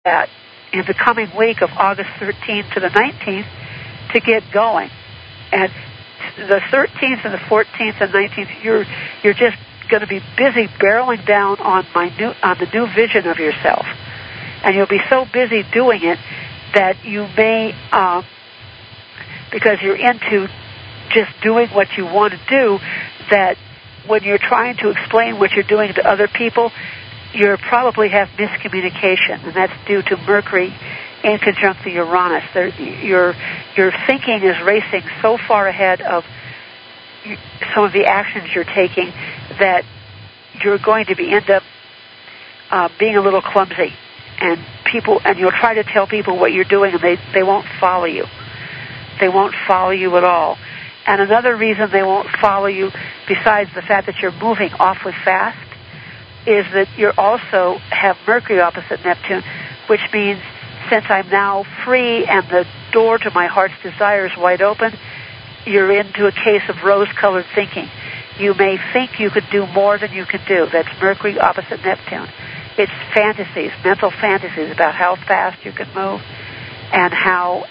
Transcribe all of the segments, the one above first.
that in the coming week of August 13th to the 19th to get going. And the 13th and the 14th and 19th, you're just going to be busy barreling down on the new vision of yourself. And you'll be so busy doing it that you may, because you're into just doing what you want to do, that when you're trying to explain what you're doing to other people, you probably have miscommunication, and that's due to Mercury in conjunct the Uranus. Your thinking is racing so far ahead of some of the actions you're taking that you're going to end up being a little clumsy, and you'll try to tell people what you're doing, and they won't follow you. They won't follow you at all. And another reason they won't follow you, besides the fact that you're moving awfully fast, is that you also have Mercury opposite Neptune, which means since I'm now free and the door to my heart's desire is wide open, you're into a case of rose-colored thinking. You may think you could do more than you can do. That's Mercury opposite Neptune. It's fantasies, mental fantasies about how fast you can move and how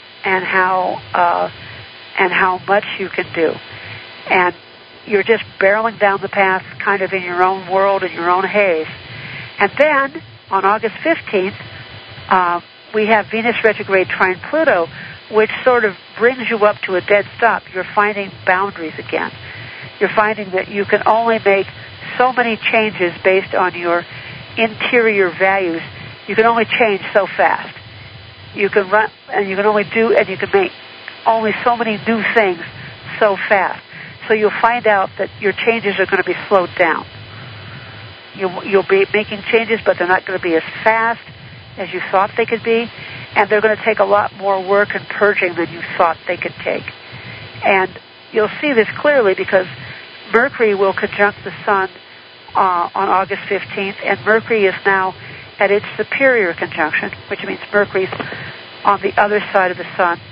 much you can do. And you're just barreling down the path kind of in your own world, in your own haze. And then, on August 15th, we have Venus retrograde trine Pluto, which sort of brings you up to a dead stop. You're finding boundaries again. You're finding that you can only make so many changes based on your interior values. You can only change so fast. You can run, and you can only do, and you can make only so many new things so fast. So you'll find out that your changes are going to be slowed down. You'll be making changes, but they're not going to be as fast as you thought they could be, and they're going to take a lot more work and purging than you thought they could take. And you'll see this clearly because Mercury will conjunct the Sun on August 15th, and Mercury is now at its superior conjunction, which means Mercury's on the other side of the Sun,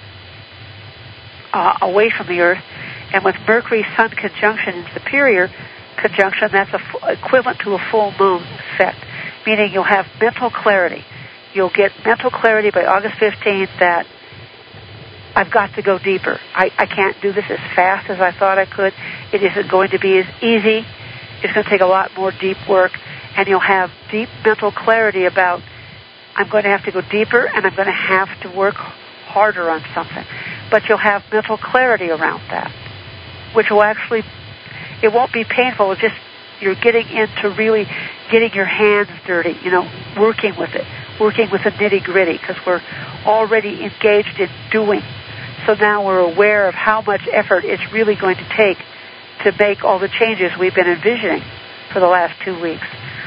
away from the Earth. And with Mercury-Sun conjunction in superior conjunction, that's equivalent to a full moon effect, meaning you'll have mental clarity. You'll get mental clarity by August 15th that I've got to go deeper. I can't do this as fast as I thought I could. It isn't going to be as easy. It's going to take a lot more deep work, and you'll have deep mental clarity about I'm going to have to go deeper and I'm going to have to work harder on something. But you'll have mental clarity around that, which will actually, it won't be painful. It's just you're getting into really getting your hands dirty, working with it, working with the nitty-gritty, because we're already engaged in doing. So now we're aware of how much effort it's really going to take to make all the changes we've been envisioning for the last 2 weeks.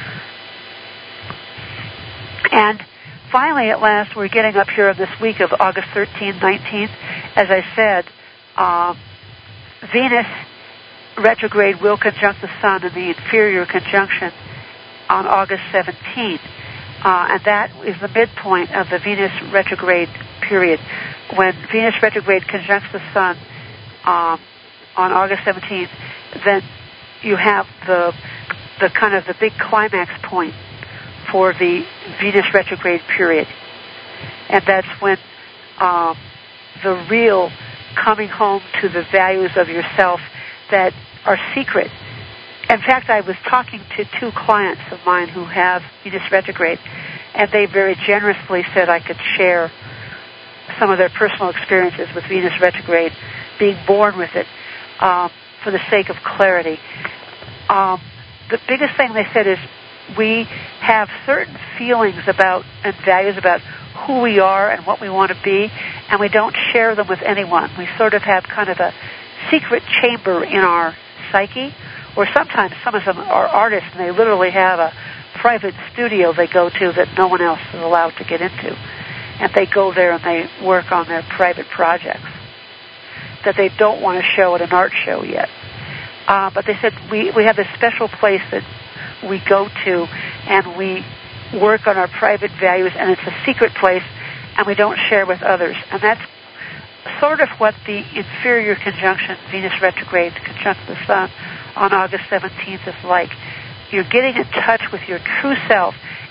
And finally, at last, we're getting up here this week of August 13th, 19th. As I said, Venus retrograde will conjunct the Sun in the inferior conjunction on August 17th. And that is the midpoint of the Venus retrograde period. When Venus retrograde conjuncts the Sun on August 17th, then you have the kind of the big climax point for the Venus retrograde period. And that's when the real coming home to the values of yourself that are secret. In fact, I was talking to 2 clients of mine who have Venus retrograde, and they very generously said I could share some of their personal experiences with Venus retrograde, being born with it, for the sake of clarity. The biggest thing they said is we have certain feelings about and values about who we are and what we want to be, and we don't share them with anyone. We sort of have kind of a secret chamber in our psyche, or sometimes some of them are artists and they literally have a private studio they go to that no one else is allowed to get into. And they go there and they work on their private projects that they don't want to show at an art show yet. But they said we have this special place that we go to and we work on our private values, and it's a secret place and we don't share with others. And that's sort of what the inferior conjunction, Venus retrograde conjunct the Sun on August 17th is like. You're getting in touch with your true self,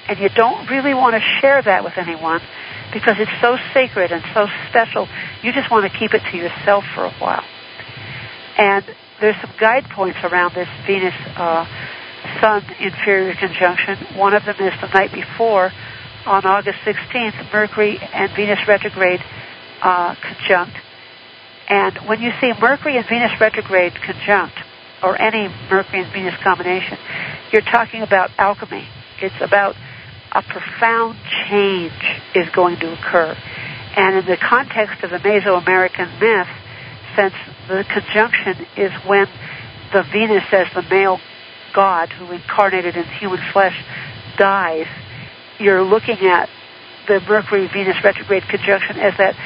and you don't really want to share that with anyone because it's so sacred and so special. You just want to keep it to yourself for a while. And there's some guide points around this Venus Sun inferior conjunction. One of them is the night before, on August 16th, Mercury and Venus retrograde conjunct. And when you see Mercury and Venus retrograde conjunct, or any Mercury and Venus combination, you're talking about alchemy. It's about a profound change is going to occur. And in the context of the Mesoamerican myth, since the conjunction is when the Venus as the male god who incarnated in human flesh dies, you're looking at the Mercury-Venus retrograde conjunction as that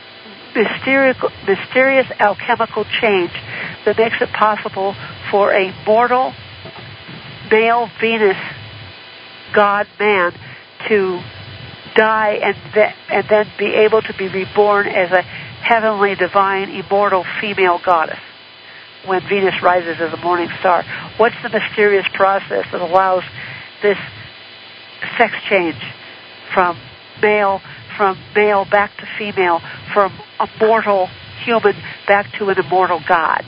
mysterious alchemical change that makes it possible for a mortal male Venus god man to die and then be able to be reborn as a heavenly, divine, immortal female goddess when Venus rises as a morning star. What's the mysterious process that allows this sex change from male back to female, from a mortal human back to an immortal god?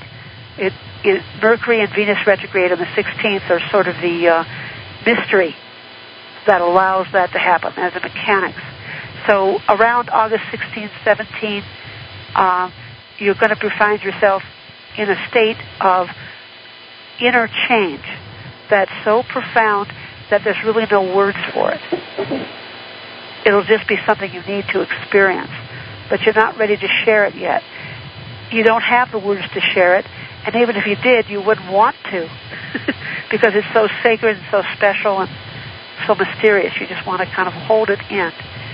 Mercury and Venus retrograde on the 16th are sort of the mystery that allows that to happen as the mechanics. So around August 16th, 17th, you're going to find yourself in a state of inner change that's so profound that there's really no words for it. It'll just be something you need to experience, but you're not ready to share it yet. You don't have the words to share it, and even if you did, you wouldn't want to because it's so sacred and so special and so mysterious. You just want to kind of hold it in.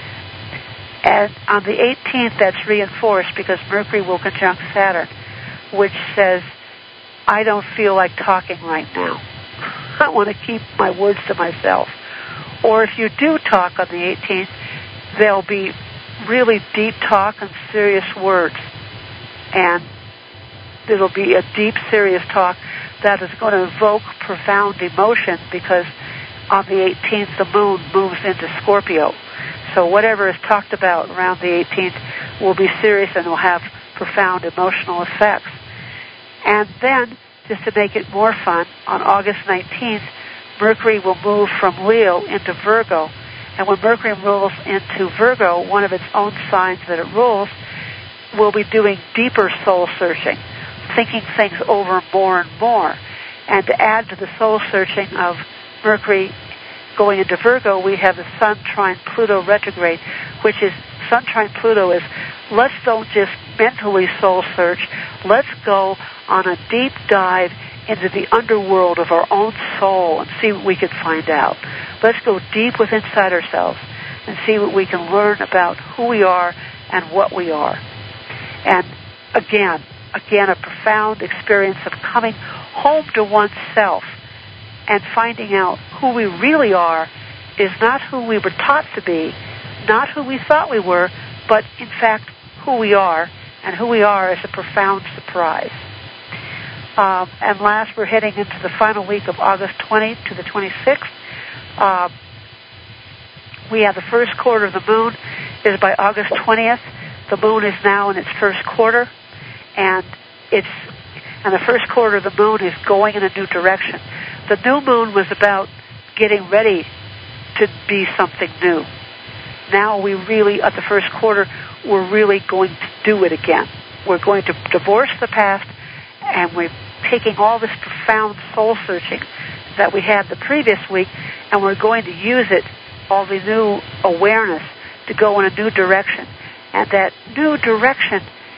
And on the 18th, that's reinforced because Mercury will conjunct Saturn, which says, I don't feel like talking right now. I want to keep my words to myself. Or if you do talk on the 18th, there'll be really deep talk and serious words. And it'll be a deep, serious talk that is going to evoke profound emotion because on the 18th, the moon moves into Scorpio. So whatever is talked about around the 18th will be serious and will have profound emotional effects. And then, just to make it more fun, on August 19th, Mercury will move from Leo into Virgo. And when Mercury moves into Virgo, one of its own signs that it rules, will be doing deeper soul searching, thinking things over more and more. And to add to the soul searching of Mercury going into Virgo, we have the Sun trine Pluto retrograde, which is, Sun trine Pluto is, let's don't just mentally soul search, let's go on a deep dive into the underworld of our own soul and see what we can find out. Let's go deep within inside ourselves and see what we can learn about who we are and what we are. And again, a profound experience of coming home to oneself and finding out who we really are is not who we were taught to be, not who we thought we were, but in fact who we are, and who we are is a profound surprise. And last, we're heading into the final week of August 20 to the 26th. We have the first quarter of the moon is by August 20th. The moon is now in its first quarter, and the first quarter of the moon is going in a new direction. The new moon was about getting ready to be something new. Now we really, at the first quarter, we're really going to do it again. We're going to divorce the past, and we're taking all this profound soul searching that we had the previous week, and we're going to use it, all the new awareness, to go in a new direction. And that new direction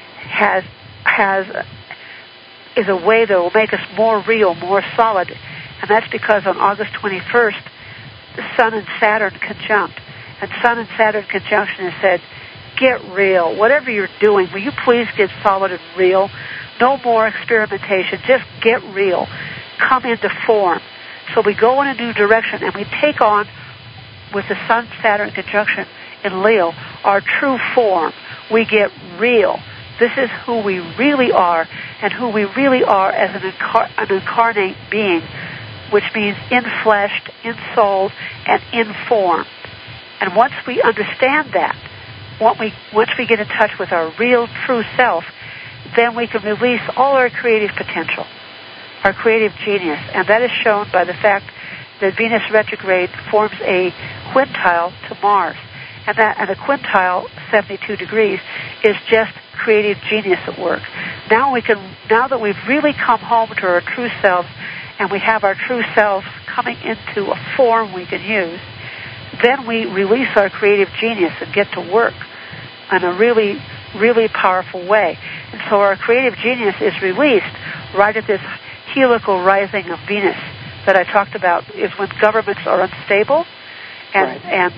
is a way that will make us more real, more solid. And that's because on August 21st, the Sun and Saturn conjunct. And Sun and Saturn conjunction has said, get real. Whatever you're doing, will you please get solid and real? No more experimentation. Just get real. Come into form. So we go in a new direction, and we take on, with the Sun-Saturn conjunction in Leo, our true form. We get real. This is who we really are, and who we really are as an incarnate being which means infleshed, ensouled, and in form. And once we understand that, once we get in touch with our real, true self, then we can release all our creative potential, our creative genius. And that is shown by the fact that Venus retrograde forms a quintile to Mars. And a quintile, 72 degrees, is just creative genius at work. Now that we've really come home to our true selves, and we have our true selves coming into a form we can use, then we release our creative genius and get to work in a really, really powerful way. And so our creative genius is released right at this helical rising of Venus that I talked about, is when governments are unstable and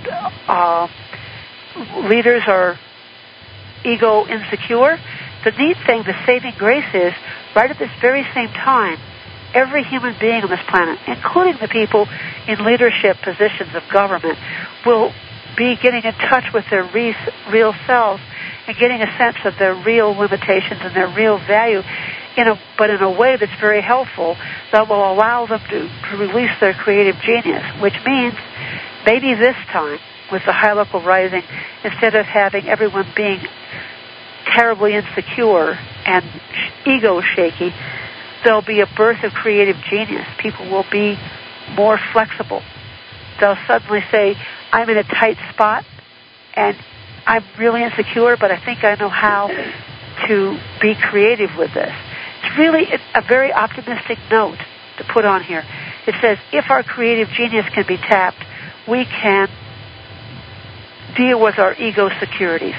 leaders are ego insecure. The neat thing, the saving grace is, right at this very same time, every human being on this planet, including the people in leadership positions of government, will be getting in touch with their real selves and getting a sense of their real limitations and their real value, but in a way that's very helpful, that will allow them to release their creative genius, which means maybe this time, with the high-level rising, instead of having everyone being terribly insecure and ego shaky, there'll be a birth of creative genius. People will be more flexible. They'll suddenly say, I'm in a tight spot and I'm really insecure, but I think I know how to be creative with this. It's really a very optimistic note to put on here. It says, if our creative genius can be tapped, we can deal with our ego insecurities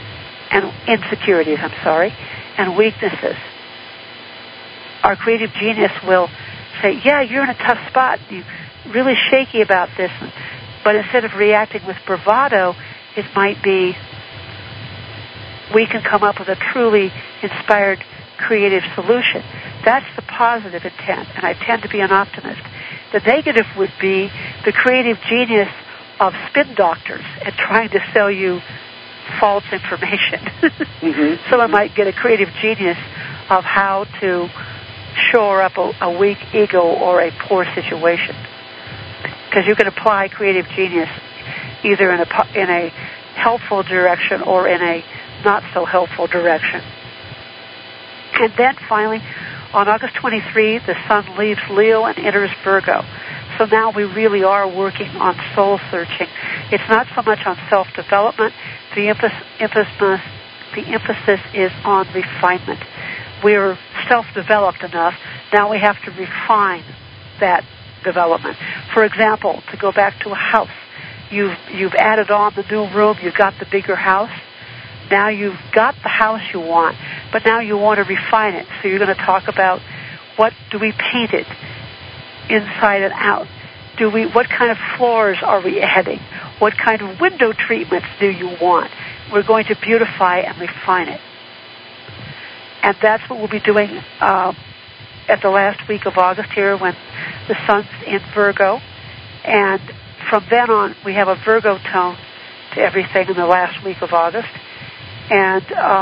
and weaknesses. Our creative genius will say, yeah, you're in a tough spot. You're really shaky about this. But instead of reacting with bravado, it might be, we can come up with a truly inspired creative solution. That's the positive intent, and I tend to be an optimist. The negative would be the creative genius of spin doctors and trying to sell you false information. Someone might get a creative genius of how to shore up a weak ego or a poor situation. Because you can apply creative genius either in a helpful direction or in a not so helpful direction. And then finally, on August 23, the Sun leaves Leo and enters Virgo. So now we really are working on soul searching. It's not so much on self-development. The emphasis is on refinement. We're self-developed enough. Now we have to refine that development. For example, to go back to a house, you've added on the new room, you've got the bigger house. Now you've got the house you want, but now you want to refine it. So you're going to talk about, what do we paint it inside and out? What kind of floors are we adding? What kind of window treatments do you want? We're going to beautify and refine it. And that's what we'll be doing at the last week of August here, when the Sun's in Virgo. And from then on, we have a Virgo tone to everything in the last week of August. And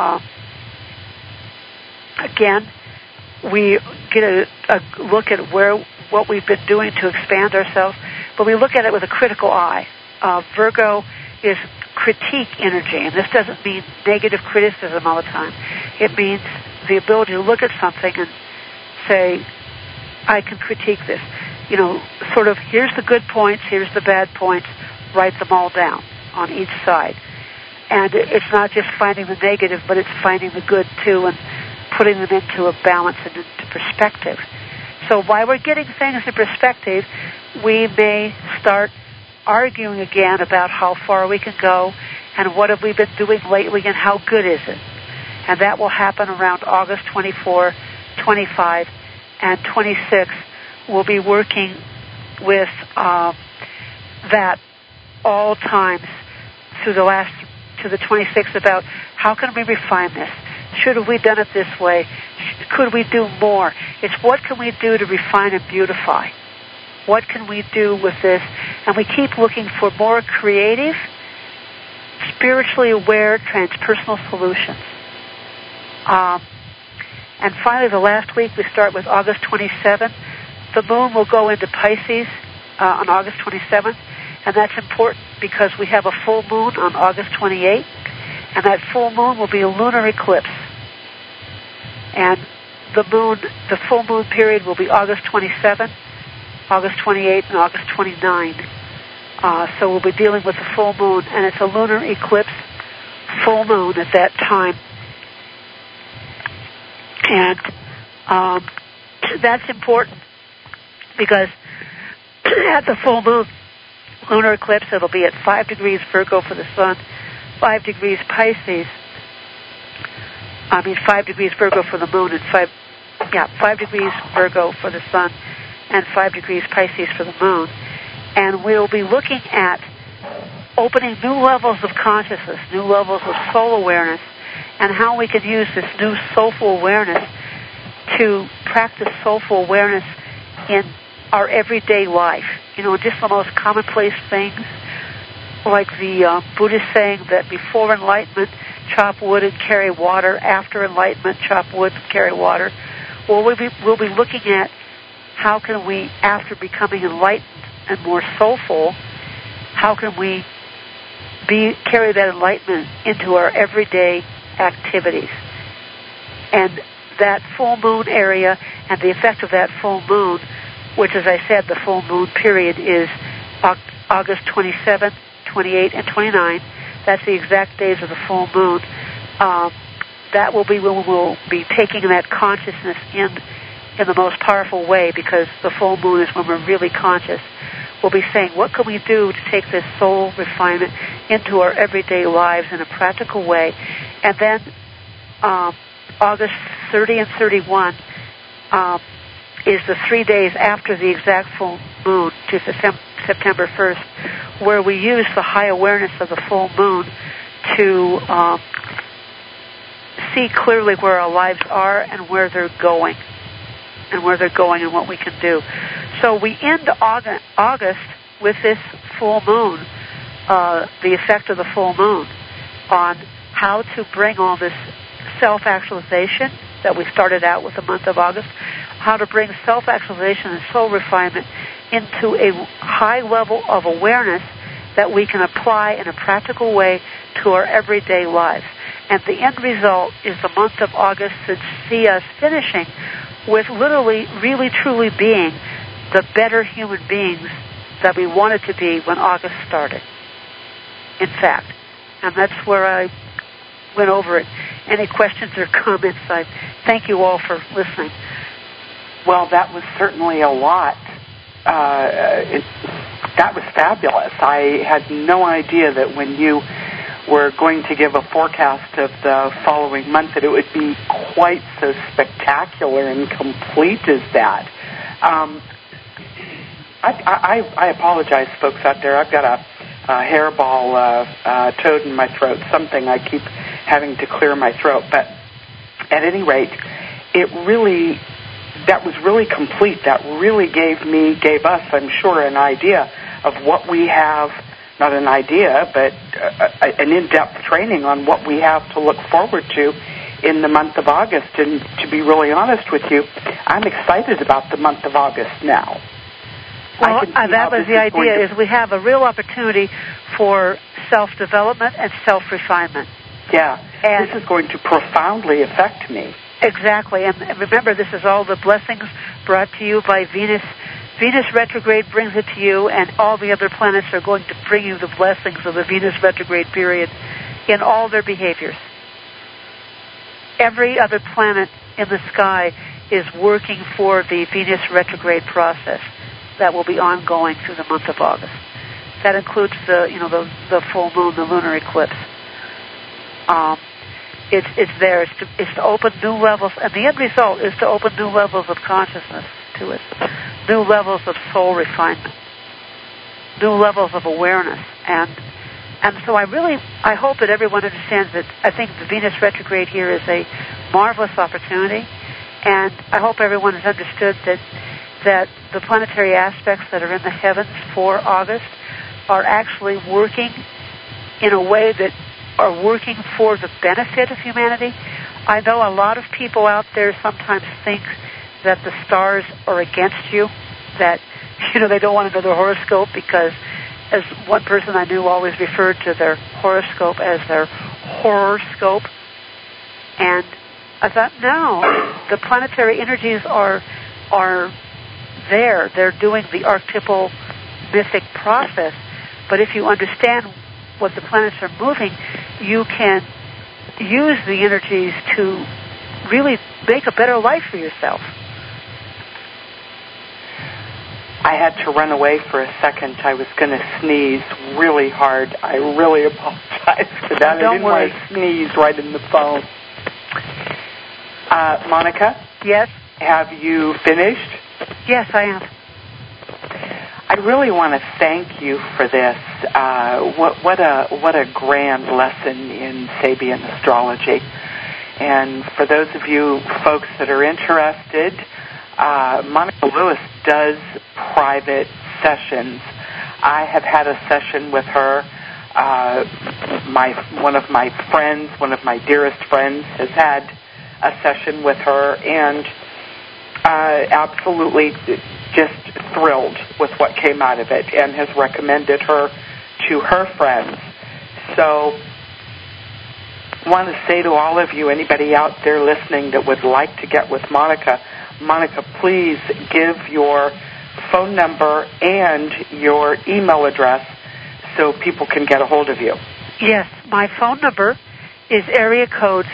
again, we get a look at what we've been doing to expand ourselves, but we look at it with a critical eye. Virgo is critique energy, and this doesn't mean negative criticism all the time. It means the ability to look at something and say, I can critique this. Sort of, here's the good points, here's the bad points, write them all down on each side. And it's not just finding the negative, but it's finding the good too and putting them into a balance and into perspective. So while we're getting things in perspective, we may start arguing again about how far we can go and what have we been doing lately and how good is it. And that will happen around August 24, 25, and 26. We'll be working with that all times through to the 26th about how can we refine this? Should have we done it this way? Could we do more? It's what can we do to refine and beautify? What can we do with this? And we keep looking for more creative, spiritually aware, transpersonal solutions. And finally, the last week, we start with August 27. The moon will go into Pisces on August 27th, and that's important because we have a full moon on August 28th, and that full moon will be a lunar eclipse. And the full moon period will be August 27th, August 28th, and August 29th. So we'll be dealing with the full moon, and it's a lunar eclipse full moon at that time. And that's important because at the full moon lunar eclipse, it'll be at 5 degrees Virgo for the Sun, 5 degrees Pisces. 5 degrees Virgo for the moon, and 5 degrees Virgo for the Sun, and 5 degrees Pisces for the moon. And we'll be looking at opening new levels of consciousness, new levels of soul awareness, and how we can use this new soulful awareness to practice soulful awareness in our everyday life. Just the most commonplace things, like the Buddhist saying that before enlightenment, chop wood and carry water. After enlightenment, chop wood and carry water. Well, we'll be looking at how can we, after becoming enlightened and more soulful, how can we carry that enlightenment into our everyday activities. And that full moon area and the effect of that full moon, which, as I said, the full moon period is August 27th, 28th, and 29th. That's the exact days of the full moon. That will be when we'll be taking that consciousness in the most powerful way, because the full moon is when we're really conscious. We'll be saying, what can we do to take this soul refinement into our everyday lives in a practical way? And then August 30 and 31 is the 3 days after the exact full moon, to September 1st, where we use the high awareness of the full moon to see clearly where our lives are and where they're going, and what we can do. So we end August with this full moon, the effect of the full moon on how to bring all this self-actualization that we started out with the month of August, how to bring self-actualization and soul refinement into a high level of awareness that we can apply in a practical way to our everyday lives. And the end result is the month of August to see us finishing with literally, really, truly being the better human beings that we wanted to be when August started, in fact. And that's where I went over it. Any questions or comments? I thank you all for listening. Well, that was certainly a lot. That was fabulous. I had no idea that when you were going to give a forecast of the following month that it would be quite so spectacular and complete as that. I apologize, folks out there. I've got a hairball toad in my throat, something I keep having to clear my throat. But at any rate, that was really complete. That really gave us, I'm sure, an idea of what we have, not an idea, but an in-depth training on what we have to look forward to in the month of August. And to be really honest with you, I'm excited about the month of August now. Well, that was the idea, is we have a real opportunity for self-development and self-refinement. Yeah, and this is going to profoundly affect me. Exactly, and remember, this is all the blessings brought to you by Venus. Venus retrograde brings it to you, and all the other planets are going to bring you the blessings of the Venus retrograde period in all their behaviors. Every other planet in the sky is working for the Venus retrograde process that will be ongoing through the month of August. That includes the full moon, the lunar eclipse. It's there. It's to open new levels, and the end result is to open new levels of consciousness to it, new levels of soul refinement, new levels of awareness, and so I hope that everyone understands that I think the Venus retrograde here is a marvelous opportunity, and I hope everyone has understood that the planetary aspects that are in the heavens for August are actually working in a way that are working for the benefit of humanity. I know a lot of people out there sometimes think that the stars are against you, that, they don't want to know their horoscope because, as one person I knew always referred to their horoscope as their horoscope. And I thought, no, the planetary energies are there. They're doing the archetypal mythic process. But if you understand what the planets are moving, you can use the energies to really make a better life for yourself. I had to run away for a second. I was going to sneeze really hard. I really apologize for that. Don't worry. Want to sneeze right in the phone. Monica? Yes? Have you finished? Yes, I am. I really want to thank you for this. What a grand lesson in Sabian astrology. And for those of you folks that are interested, Monica Lewis does private sessions. I have had a session with her. One of my friends, one of my dearest friends, has had a session with her, and absolutely just thrilled with what came out of it, and has recommended her to her friends. So I want to say to all of you, anybody out there listening that would like to get with Monica, please give your phone number and your email address so people can get a hold of you. Yes, my phone number is area code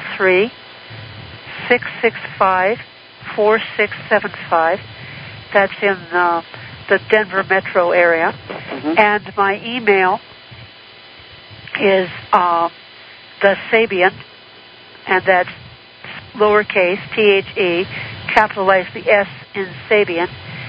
303-665-4675. That's in the Denver metro area. Mm-hmm. And my email is the Sabian, and that's lowercase THE, capitalize the S in Sabian,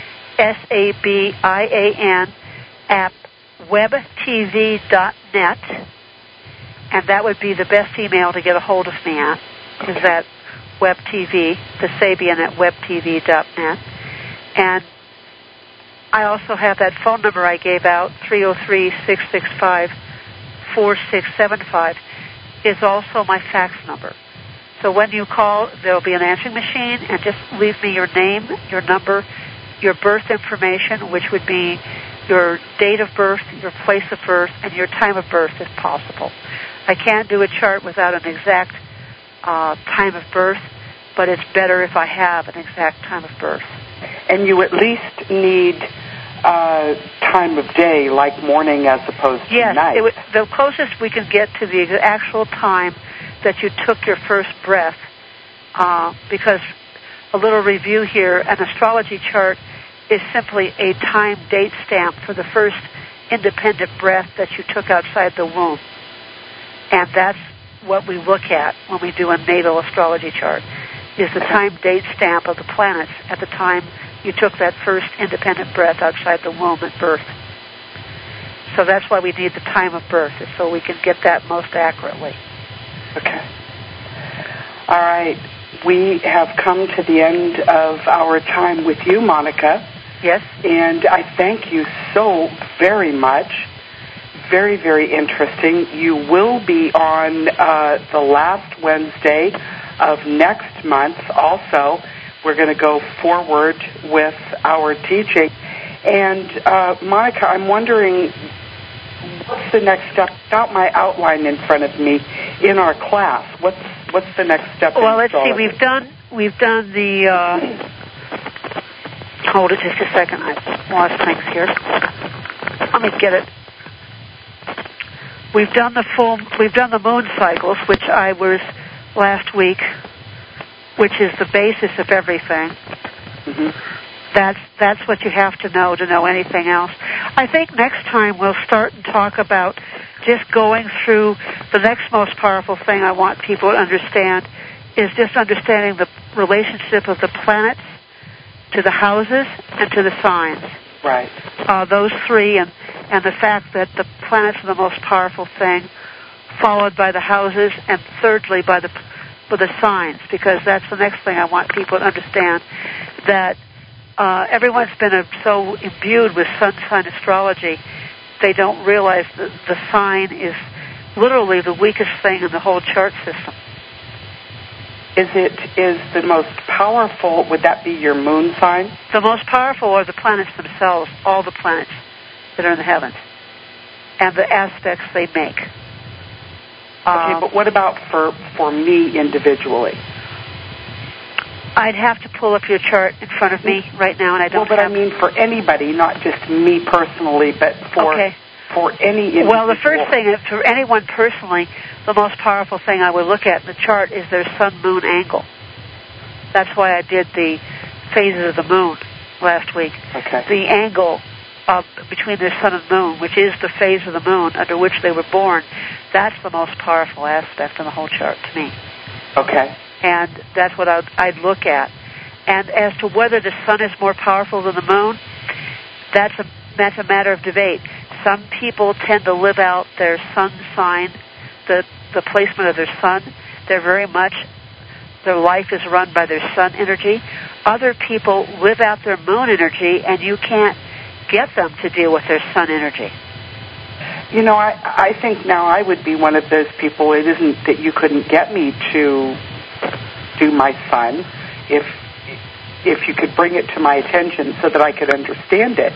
SABIAN, at webtv.net, and that would be the best email to get a hold of me at, is that WebTV, the Sabian at webtv.net. And I also have that phone number I gave out, 303-665-4675, is also my fax number. So when you call, there will be an answering machine, and just leave me your name, your number, your birth information, which would be your date of birth, your place of birth, and your time of birth, if possible. I can't do a chart without an exact time of birth, but it's better if I have an exact time of birth. And you at least need time of day, like morning as opposed to night. Yes, the closest we can get to the actual time that you took your first breath, because a little review here, an astrology chart is simply a time date stamp for the first independent breath that you took outside the womb. And that's what we look at when we do a natal astrology chart, is the time date stamp of the planets at the time you took that first independent breath outside the womb at birth. So that's why we need the time of birth, is so we can get that most accurately. Okay. All right. We have come to the end of our time with you, Monica. Yes. And I thank you so very much. Very, very interesting. You will be on the last Wednesday of next month also. We're going to go forward with our teaching. And, Monica, I'm wondering, what's the next step? Without my outline in front of me in our class, what's the next step? Well, let's see. We've done the. Hold it just a second. I've lost things here. Let me get it. We've done the moon cycles, which I was last week, which is the basis of everything. Mm-hmm. That's what you have to know anything else. I think next time we'll start and talk about just going through the next most powerful thing I want people to understand is just understanding the relationship of the planets to the houses and to the signs. Right. Those three, and the fact that the planets are the most powerful thing, followed by the houses, and thirdly by the signs, because that's the next thing I want people to understand, that everyone's been so imbued with sun sign astrology, they don't realize that the sign is literally the weakest thing in the whole chart system. is the most powerful, would that be your moon sign? The most powerful are the planets themselves, all the planets that are in the heavens, and the aspects they make. Okay, but what about for me individually? I'd have to pull up your chart in front of me right now, and I don't. Well, but I mean for anybody, not just me personally, but for any individual. Well, the first thing, for anyone personally, the most powerful thing I would look at in the chart is their sun-moon angle. That's why I did the phases of the moon last week. Okay. The angle between their sun and moon, which is the phase of the moon under which they were born, that's the most powerful aspect in the whole chart to me. Okay. And that's what I'd look at. And as to whether the sun is more powerful than the moon, that's a matter of debate. Some people tend to live out their sun sign, the placement of their sun. Their life is run by their sun energy. Other people live out their moon energy, and you can't get them to deal with their sun energy. You know, I think now I would be one of those people. It isn't that you couldn't get me to do my sun if you could bring it to my attention so that I could understand it.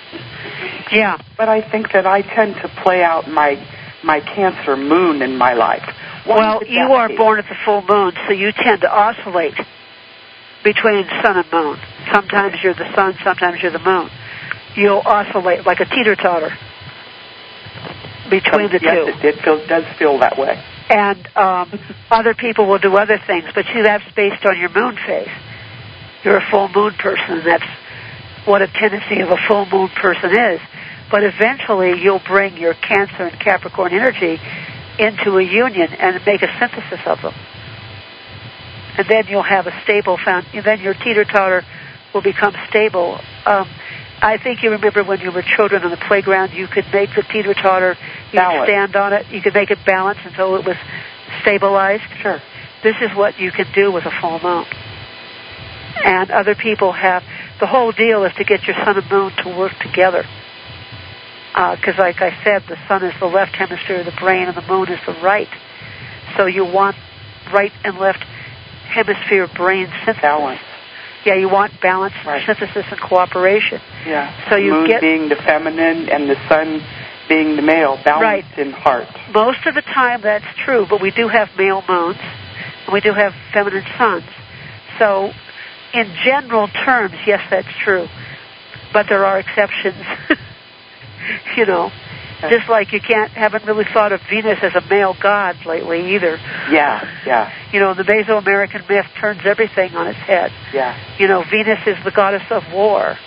Yeah. But I think that I tend to play out my Cancer moon in my life. Well, you are born at the full moon, so you tend to oscillate between sun and moon. Sometimes you're the sun, sometimes you're the moon. You'll oscillate like a teeter-totter between the two. Yes, it does feel that way. And other people will do other things, but see, that's based on your moon phase. You're a full moon person, and that's what a tendency of a full moon person is. But eventually you'll bring your Cancer and Capricorn energy into a union and make a synthesis of them. And then you'll have a stable then your teeter-totter will become stable. I think you remember when you were children on the playground, you could make the teeter-totter, you could stand on it, you could make it balance until it was stabilized. Sure. This is what you can do with a full moon. And other people have, the whole deal is to get your sun and moon to work together. Because like I said, the sun is the left hemisphere of the brain and the moon is the right. So you want right and left hemisphere brain synthesis. Balance. Yeah, you want balance, right. Synthesis, and cooperation. Yeah. So you moon being the feminine and the sun being the male, balanced in heart. Most of the time that's true, but we do have male moons and we do have feminine suns. So in general terms, yes, that's true. But there are exceptions. You know, just like you haven't really thought of Venus as a male god lately either. Yeah. You know, the Mesoamerican myth turns everything on its head. Yeah. You know, Venus is the goddess of war.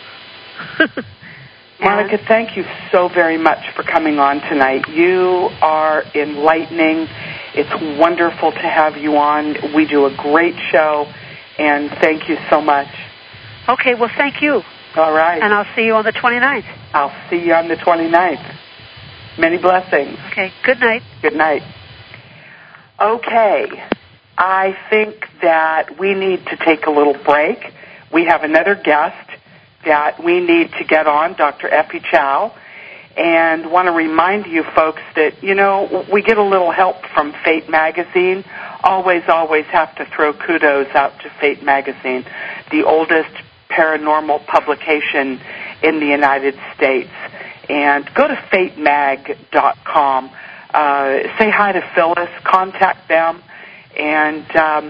Monica, thank you so very much for coming on tonight. You are enlightening. It's wonderful to have you on. We do a great show, and thank you so much. Okay, well, thank you. All right. And I'll see you on the 29th. I'll see you on the 29th. Many blessings. Okay, good night. Good night. Okay, I think that we need to take a little break. We have another guest that we need to get on, Dr. Effie Chow, and want to remind you folks that, you know, we get a little help from Fate Magazine. Always have to throw kudos out to Fate Magazine, the oldest paranormal publication in the United States. And go to fatemag.com. Say hi to Phyllis, contact them, and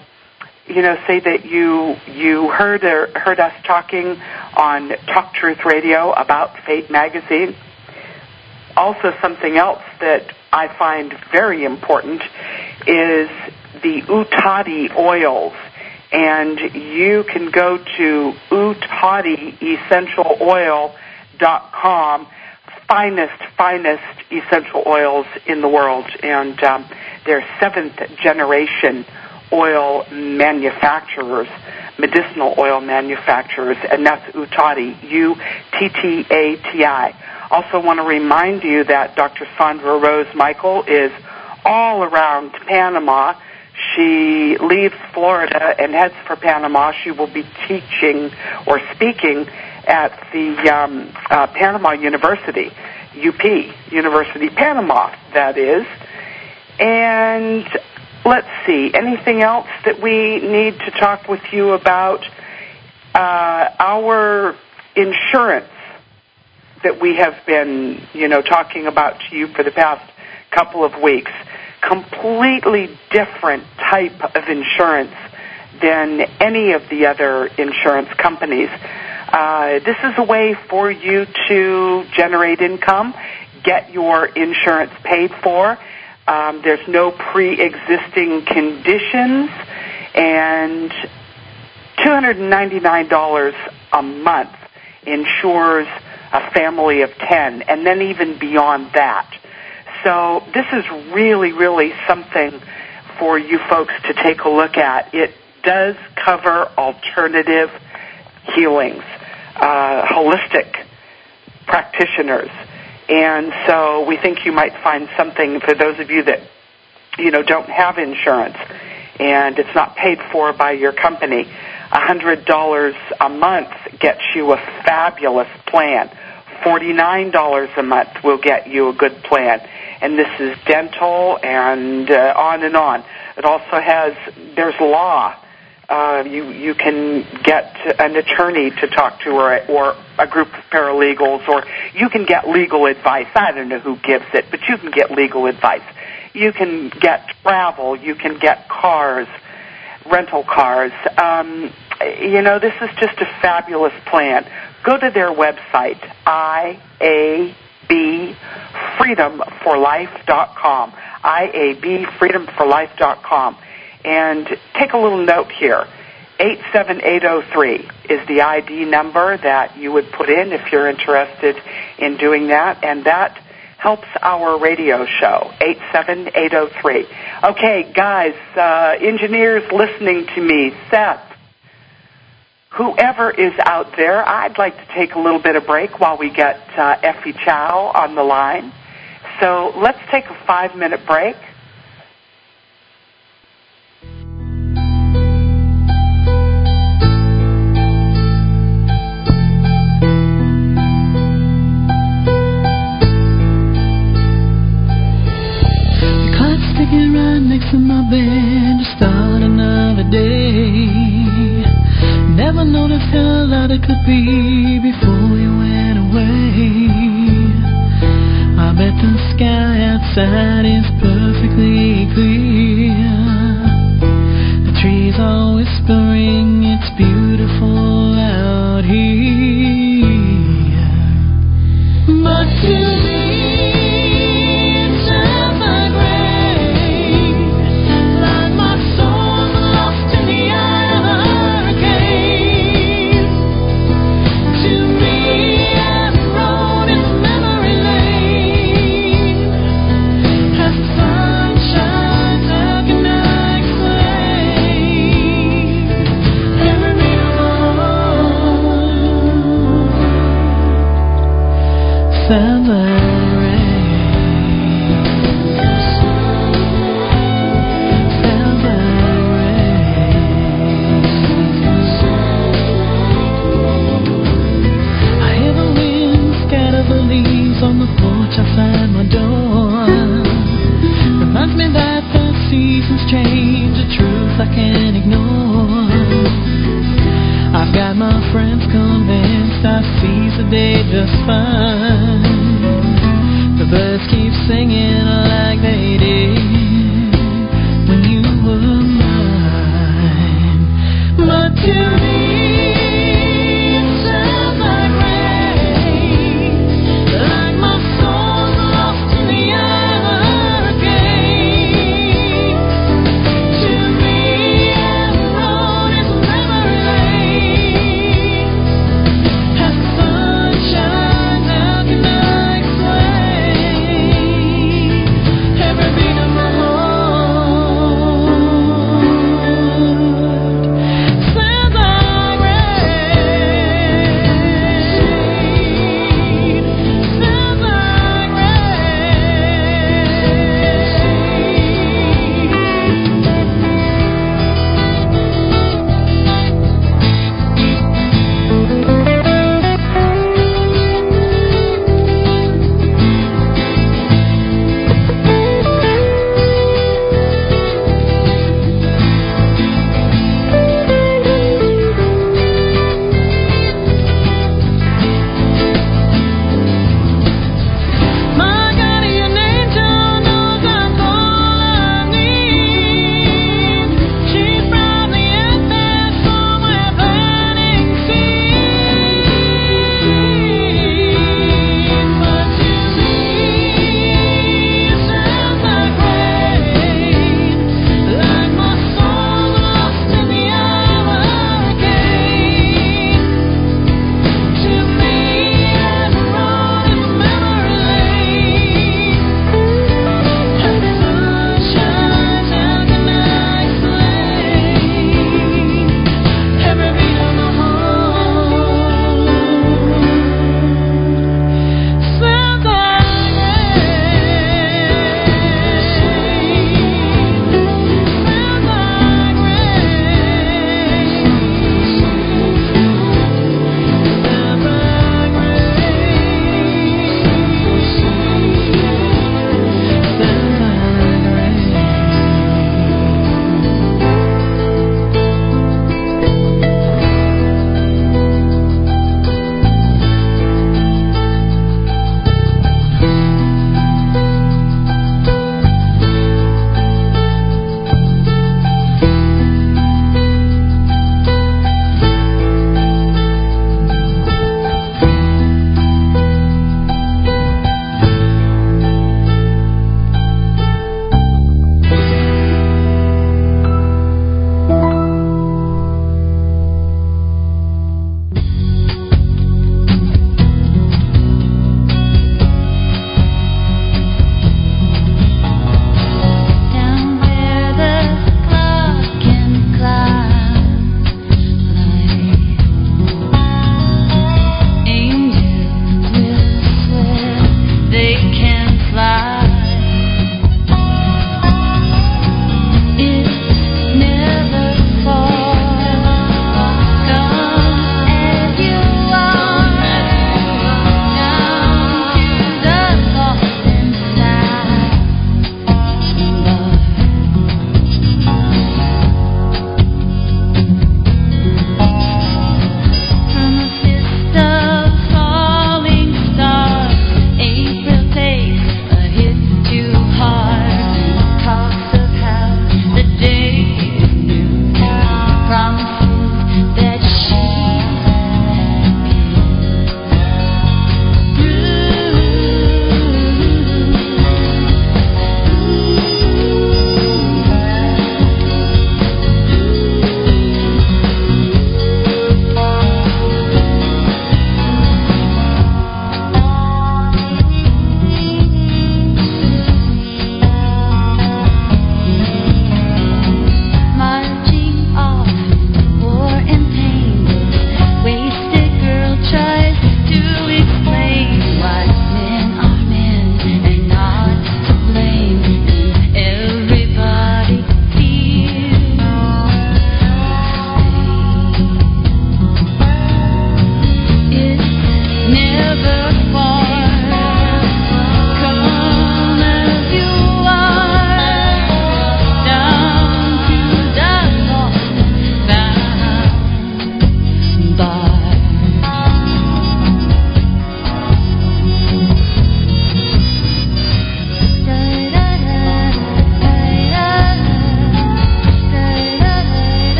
say that you heard us talking on Talk Truth Radio about Fate Magazine. Also, something else that I find very important is the Utadi oils. And you can go to utadiessentialoil.com, finest essential oils in the world. And they're 7th generation oil manufacturers, medicinal oil manufacturers, and that's Utadi, Uttati. Also want to remind you that Dr. Sandra Rose Michael is all around Panama. She leaves Florida and heads for Panama. She will be teaching or speaking at the Panama University, UP, University Panama, that is. And let's see. Anything else that we need to talk with you about? Our insurance that we have been, talking about to you for the past couple of weeks. Completely different type of insurance than any of the other insurance companies. This is a way for you to generate income, get your insurance paid for. There's no pre-existing conditions, and $299 a month insures a family of 10, and then even beyond that. So this is really, really something for you folks to take a look at. It does cover alternative healings, holistic practitioners. And so we think you might find something for those of you that, don't have insurance and it's not paid for by your company. $100 a month gets you a fabulous plan. $49 a month will get you a good plan. And this is dental and on and on. It also there's law. You can get an attorney to talk to or a group of paralegals, or you can get legal advice. I don't know who gives it, but you can get legal advice. You can get travel. You can get cars, rental cars. This is just a fabulous plan. Go to their website, iabfreedomforlife.com, iabfreedomforlife.com. And take a little note here. 87803 is the ID number that you would put in if you're interested in doing that, and that helps our radio show, 87803. Okay, guys, engineers listening to me, Seth, whoever is out there, I'd like to take a little bit of break while we get Effie Chow on the line. So let's take a 5-minute break. Right next to my bed to start another day. Never noticed how loud it could be before you went away. I bet the sky outside is perfectly clear. The trees are whispering, it's beautiful out here. But to me, sounds like rain. Sounds like rain. I hear the wind scatter the leaves on the porch outside my door. Reminds me that the seasons change, a truth I can't ignore. I've got my friends convinced I seize the day just fine. The birds keep singing like they did when you were mine. But to me, it sounds like rain, like my soul's lost in the hurricane. To me, every road is memory lane. As the sun shines, how can I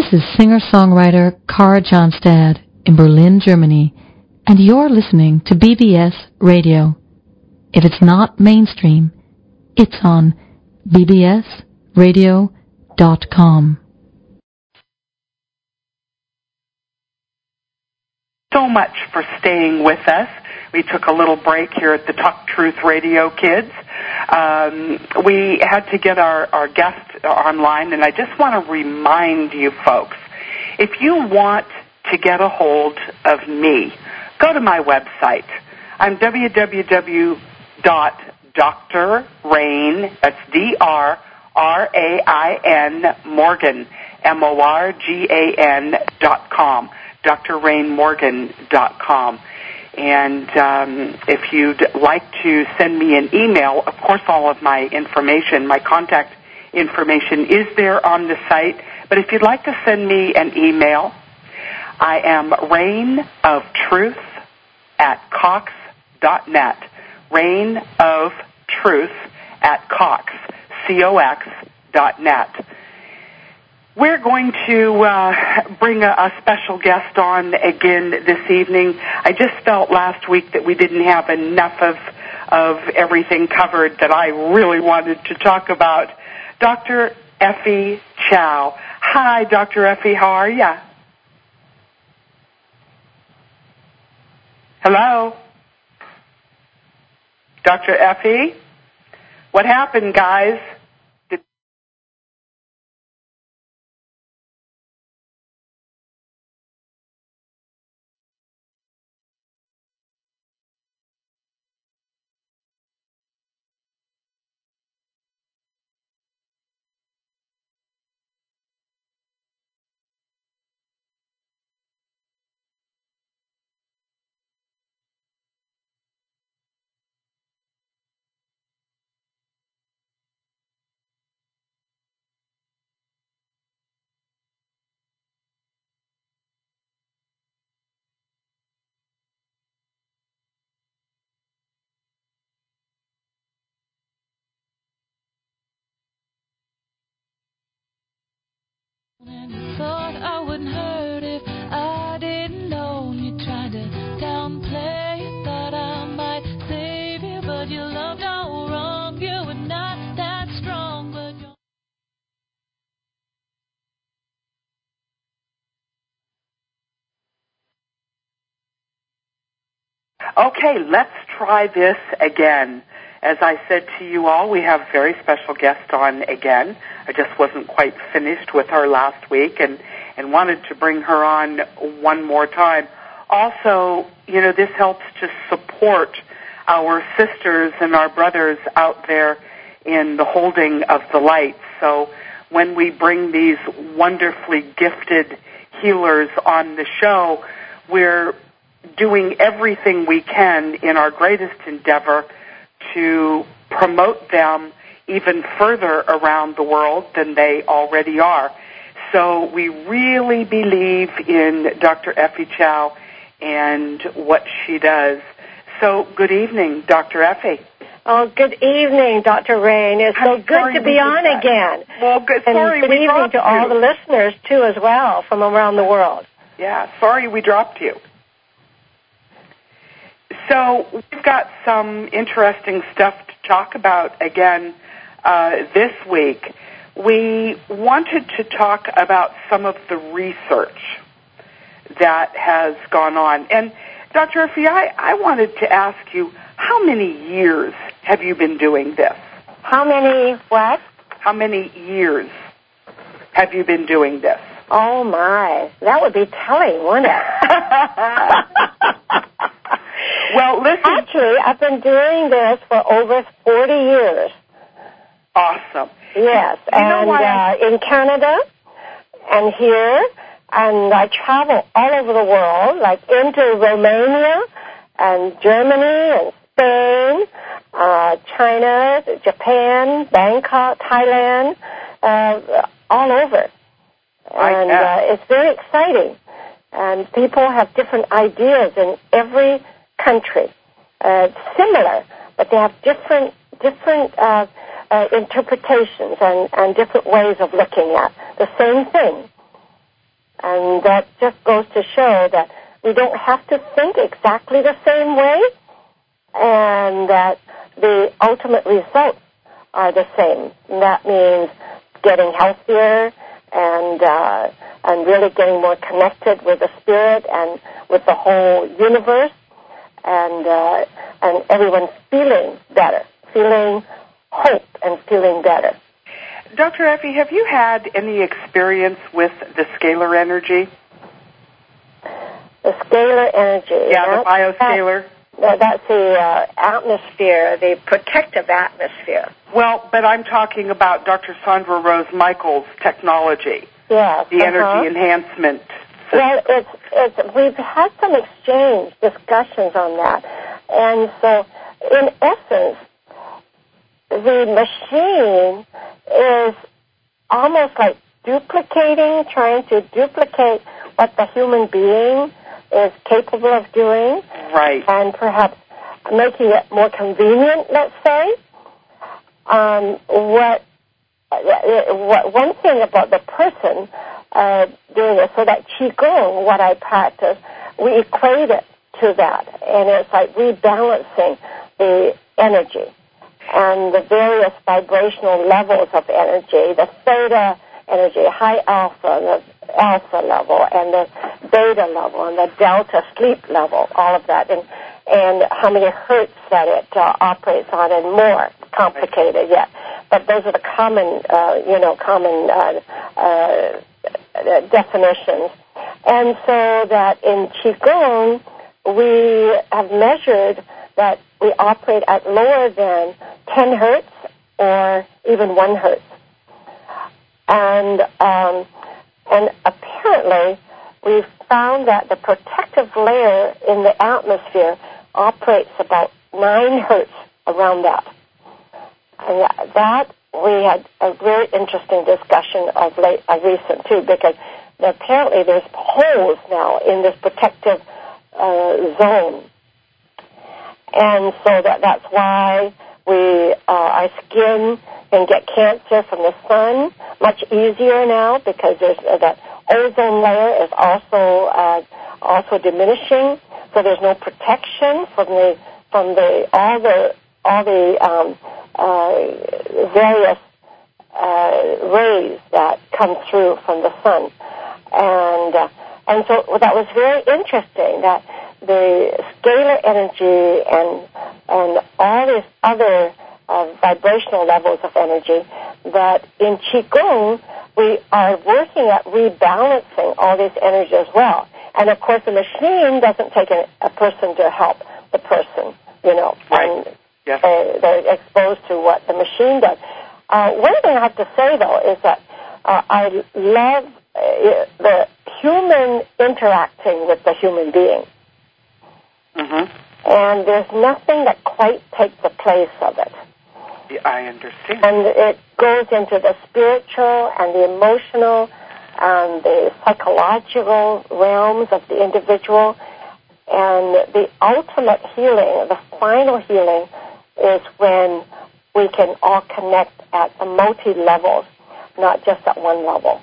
This is singer-songwriter Kara Johnstad in Berlin, Germany, and you're listening to BBS Radio. If it's not mainstream, it's on bbsradio.com. So much for staying with us. We took a little break here at the Talk Truth Radio, kids. We had to get our guest online, and I just want to remind you folks, if you want to get a hold of me, go to my website. I'm www.drrain, that's D-R-R-A-I-N, Morgan, MORGAN.com, drrainmorgan.com. And if you'd like to send me an email, of course all of my information, my contact information is there on the site. But if you'd like to send me an email, I am reignofTruth@Cox.net. reignofTruth@Cox.net. We're going to bring a special guest on again this evening. I just felt last week that we didn't have enough of everything covered that I really wanted to talk about. Dr. Effie Chow. Hi, Dr. Effie. How are you? Hello? Dr. Effie? What happened, guys? And you thought I wouldn't hurt if I didn't know. You tried to downplay it, thought I might save you, but your love don't wrong you, and not that strong, but you're... Okay, let's try this again. As I said to you all, we have a very special guest on again. I just wasn't quite finished with her last week and wanted to bring her on one more time. Also, this helps to support our sisters and our brothers out there in the holding of the light. So when we bring these wonderfully gifted healers on the show, we're doing everything we can in our greatest endeavor to promote them even further around the world than they already are. So we really believe in Dr. Effie Chow and what she does. So good evening, Dr. Effie. Oh, good evening, Dr. Rain. It's so good to be on again. Well, good. And good evening to all the listeners, too, as well, from around the world. Yeah, sorry we dropped you. So we've got some interesting stuff to talk about again this week. We wanted to talk about some of the research that has gone on. And Dr. Effie, I wanted to ask you, how many years have you been doing this? How many what? How many years have you been doing this? Oh, my. That would be telling, wouldn't it? Well, listen. Actually, I've been doing this for over 40 years. Awesome. Yes, and in Canada and here, and I travel all over the world, like into Romania and Germany and Spain, China, Japan, Bangkok, Thailand, all over. And it's very exciting. And people have different ideas in every country, similar, but they have different interpretations and different ways of looking at the same thing. And that just goes to show that we don't have to think exactly the same way, and that the ultimate results are the same. And that means getting healthier and really getting more connected with the spirit and with the whole universe, and everyone feeling better, feeling hope and feeling better. Dr. Effie, have you had any experience with the scalar energy? The scalar energy. Yeah, the bioscalar. That's the atmosphere, the protective atmosphere. Well, but I'm talking about Dr. Sandra Rose Michaels' technology. Yes. The energy enhancement system. Well, we've had some discussions on that. And so, in essence, the machine is almost like trying to duplicate what the human being is capable of doing. Right. And perhaps making it more convenient, let's say. One thing about the person doing it, so that Qigong, what I practice, we equate it to that. And it's like rebalancing the energy and the various vibrational levels of energy, the theta energy, high alpha, the alpha level, and the beta level, and the delta sleep level, all of that, and how many hertz that it operates on, and more complicated yet. But those are the common definitions. And so that in Qigong, we have measured that we operate at lower than 10 hertz or even 1 hertz. And apparently, we've found that the protective layer in the atmosphere operates about 9 hertz around that. And that we had a very interesting discussion of recent too, because apparently there's holes now in this protective zone. And so that's why our skin can get cancer from the sun much easier now, because there's that ozone layer is also diminishing. So there's no protection from all the various rays that come through from the sun. And so that was very interesting, that the scalar energy and all these other vibrational levels of energy, that in Qigong we are working at rebalancing all this energy as well. And of course the machine doesn't take a person to help the person, Right. And yes. They're exposed to what the machine does. One thing I have to say, though, is that I love the human interacting with the human being. Mm-hmm. And there's nothing that quite takes the place of it. Yeah, I understand. And it goes into the spiritual and the emotional and the psychological realms of the individual. And the ultimate healing, the final healing, is when we can all connect at the multi-levels, not just at one level.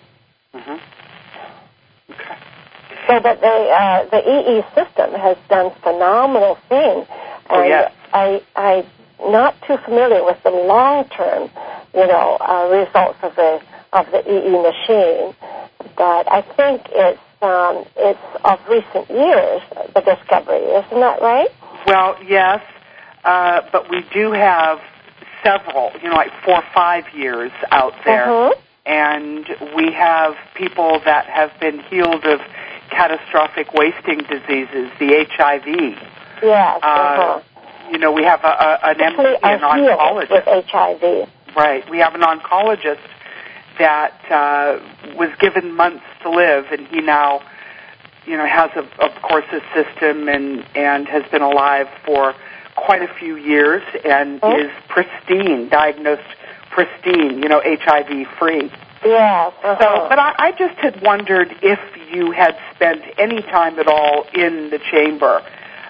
Mm-hmm. Okay. So that the EE system has done phenomenal things. And yes. I'm not too familiar with the long-term, results of the EE machine, but I think it's of recent years, the discovery. Isn't that right? Well, yes, but we do have several, like 4 or 5 years out there, Mm-hmm. and we have people that have been healed of catastrophic wasting diseases, the HIV. Yes. We have an MD, an oncologist. With HIV. Right. We have an oncologist that was given months to live, and he now, has, of course, a system and has been alive for quite a few years and is pristine, diagnosed pristine, HIV-free. Yes. So, but I just had wondered if you had spent any time at all in the chamber,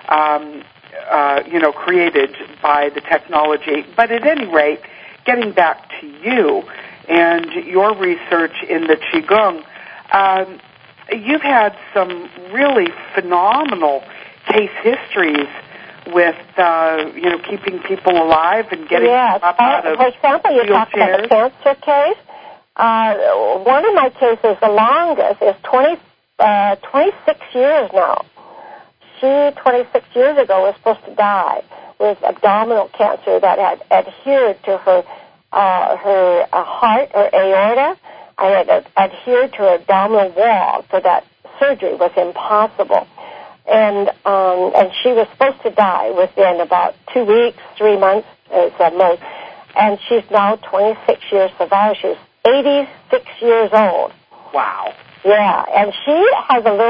created by the technology. But at any rate, getting back to you and your research in the Qigong, you've had some really phenomenal case histories with, keeping people alive and getting them up out of for example, you talked about the cancer case. One of my cases, the longest, is 26 years now. She, 26 years ago, was supposed to die with abdominal cancer that had adhered to her heart or aorta. I had adhered to her abdominal wall, so that surgery was impossible. And she was supposed to die within about 2 weeks, 3 months at most. And she's now 26 years survivor. She's 86 years old. Wow. Yeah, and she has a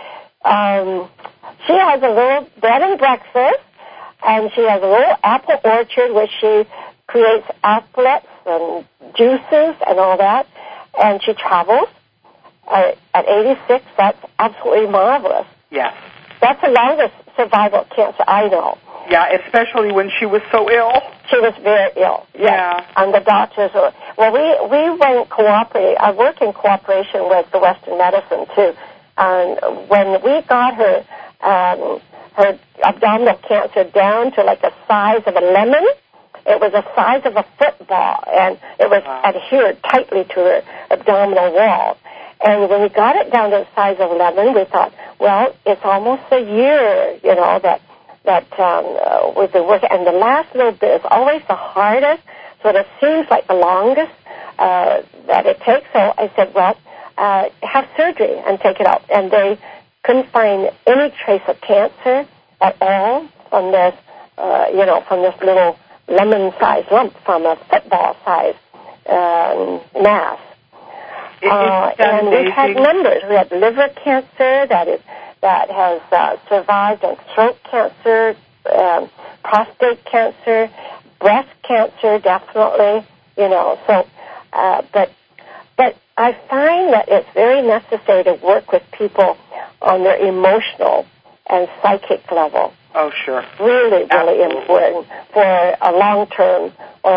little bed and breakfast, and she has a little apple orchard where she creates applets and juices and all that, and she travels. At 86, that's absolutely marvelous. Yes. That's the longest survival of cancer I know. Yeah, especially when she was so ill. She was very ill. Yeah. And the doctors were, we went cooperating. I work in cooperation with the Western medicine too. And when we got her abdominal cancer down to like the size of a lemon, it was the size of a football, and it was adhered tightly to her abdominal wall. And when we got it down to the size of a lemon, we thought, well, it's almost a year, that we've been working. And the last little bit is always the hardest, so it seems like the longest that it takes. So I said, well, have surgery and take it out. And they couldn't find any trace of cancer at all from this, from this little lemon-sized lump, from a football-sized mass. And we've had numbers. We had liver cancer that has survived, and throat cancer, prostate cancer, breast cancer, definitely. So, but I find that it's very necessary to work with people on their emotional and psychic level. Oh, sure. Really, really important for a long-term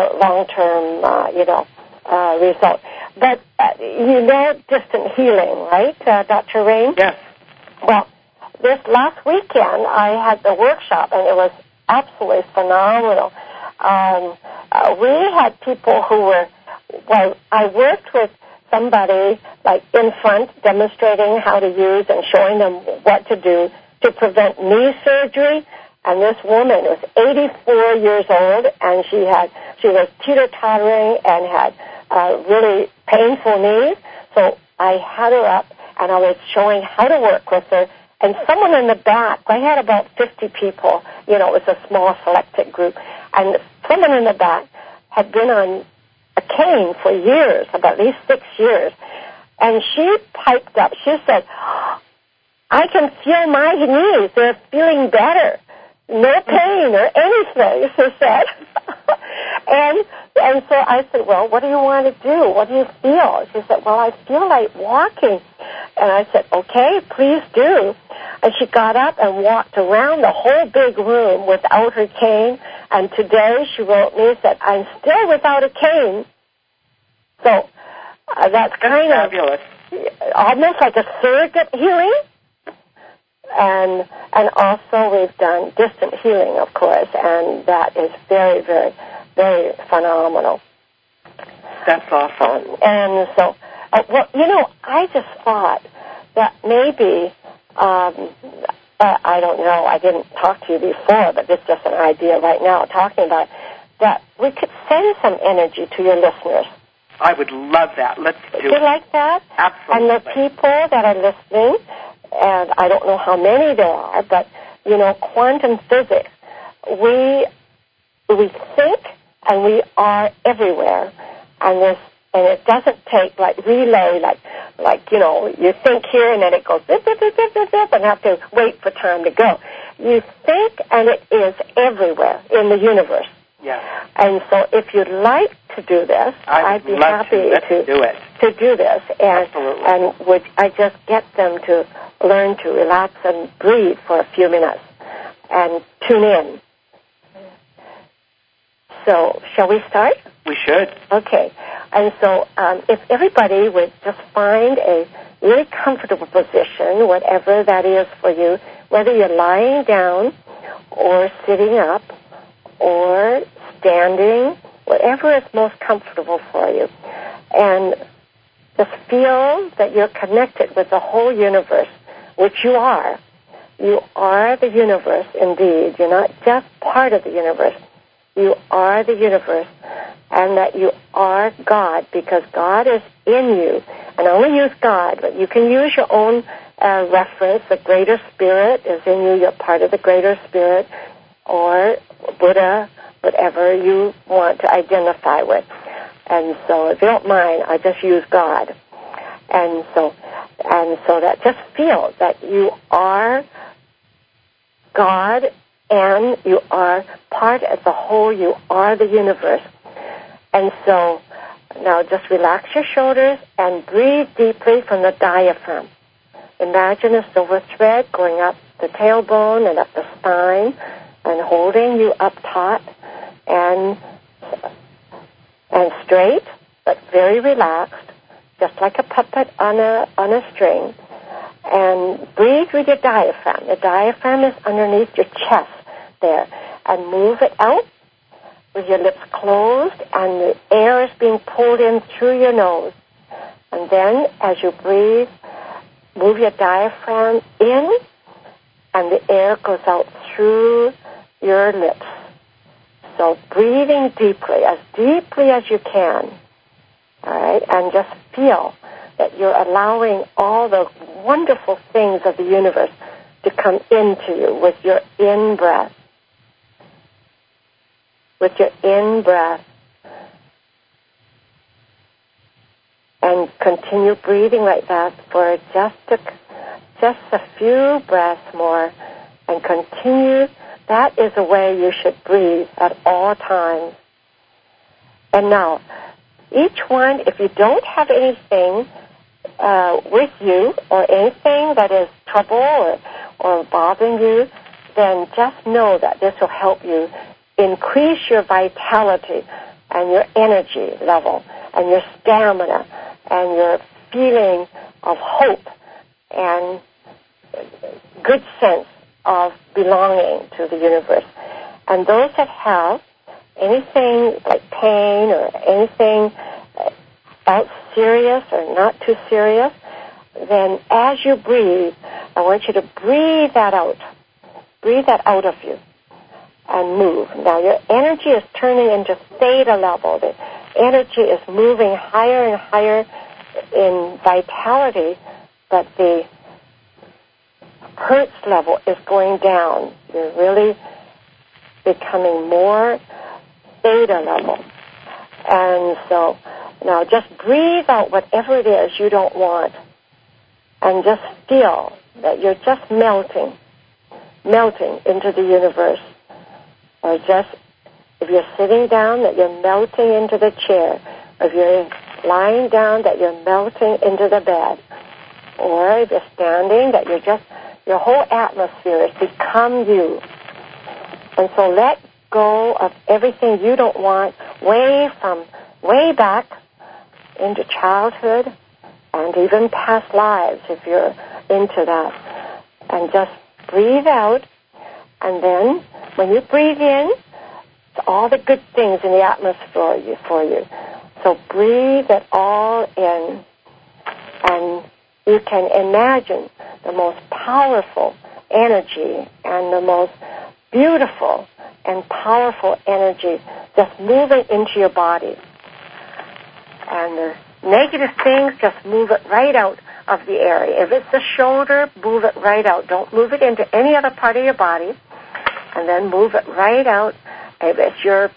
result. But distant healing, right, Dr. Rain? Yes. Well, this last weekend I had the workshop, and it was absolutely phenomenal. We had people who were, I worked with somebody like in front demonstrating how to use and showing them what to do to prevent knee surgery. And this woman was 84 years old, and she was teeter-tottering and had really painful knees. So I had her up, and I was showing how to work with her. And someone in the back, I had about 50 people, it was a small selected group, and someone in the back had been on a cane for years, about at least 6 years, and she piped up. She said, I can feel my knees. They're feeling better. No pain or anything, she said. And so I said, well, what do you want to do? What do you feel? She said, well, I feel like walking. And I said, okay, please do. And she got up and walked around the whole big room without her cane. And today she wrote me and said, I'm still without a cane. So that's kind of fabulous. Almost like a surrogate healing. And also we've done distant healing, of course, and that is very, very, very phenomenal. That's awesome. And so, I just thought that maybe, I don't know, I didn't talk to you before, but this is just an idea right now, talking about that we could send some energy to your listeners. I would love that. Let's do it. Do you like that? Absolutely. And the people that are listening, and I don't know how many there are, but, quantum physics, we think and we are everywhere, and it doesn't take relay, you think here and then it goes zip, zip, zip, zip, zip, zip, and have to wait for time to go. You think and it is everywhere in the universe. Yes. And so if you'd like to do this, I'd be happy to do this. And, absolutely. And would I just get them to learn to relax and breathe for a few minutes and tune in. So shall we start? We should. Okay. And so if everybody would just find a really comfortable position, whatever that is for you, whether you're lying down or sitting up or standing, whatever is most comfortable for you. And just feel that you're connected with the whole universe, which you are. You are the universe indeed. You're not just part of the universe. You are the universe, and that you are God, because God is in you. And I only use God, but you can use your own reference. The greater spirit is in you. You're part of the greater spirit, or Buddha, whatever you want to identify with. And so if you don't mind, I just use God. And so that just feel that you are God, and you are part of the whole. You are the universe. And so now just relax your shoulders and breathe deeply from the diaphragm. Imagine a silver thread going up the tailbone and up the spine and holding you up taut and straight, but very relaxed, just like a puppet on a string. And breathe with your diaphragm. The diaphragm is underneath your chest there. And move it out with your lips closed, and the air is being pulled in through your nose. And then as you breathe, move your diaphragm in, and the air goes out through your lips. So breathing deeply as you can. All right? And just feel that you're allowing all the wonderful things of the universe to come into you with your in-breath. With your in-breath. And continue breathing like that for just a few breaths more. And continue. That is the way you should breathe at all times. And now, each one, if you don't have anything with you or anything that is trouble or bothering you, then just know that this will help you increase your vitality and your energy level and your stamina and your feeling of hope and good sense of belonging to the universe. And those that have anything like pain or anything else serious or not too serious, then as you breathe, I want you to breathe that out. Breathe that out of you and move. Now your energy is turning into theta level. The energy is moving higher and higher in vitality, but the hertz level is going down. You're really becoming more theta level. And so now just breathe out whatever it is you don't want, and just feel that you're just melting into the universe. Or just, if you're sitting down, that you're melting into the chair. If you're lying down, that you're melting into the bed. Or if you're standing, that you're just, your whole atmosphere has become you. And so let go of everything you don't want, way back into childhood and even past lives, if you're into that. And just breathe out, and then when you breathe in, it's all the good things in the atmosphere for you. So breathe it all in, and you can imagine the most powerful energy and the most beautiful and powerful energy just moving into your body. And the negative things, just move it right out of the area. If it's the shoulder, move it right out. Don't move it into any other part of your body. And then move it right out. If it's your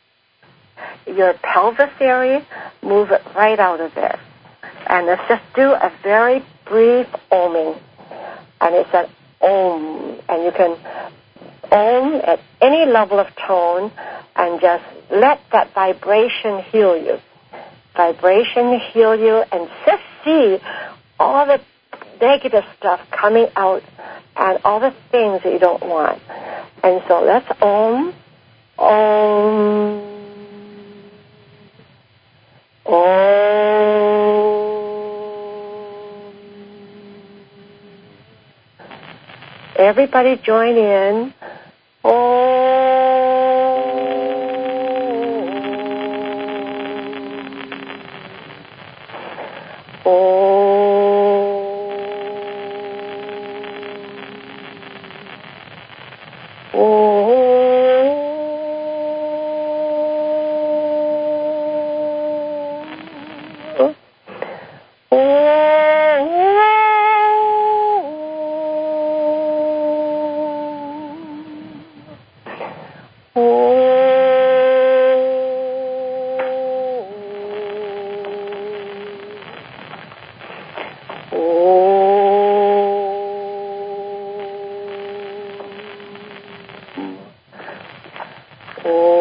pelvis area, move it right out of there. And let's just do a very brief oming. And it's an om. And you can om at any level of tone and just let that vibration heal you. Vibration heal you, and just see all the negative stuff coming out and all the things that you don't want. And so let's om, om, om. Everybody join in. Oh.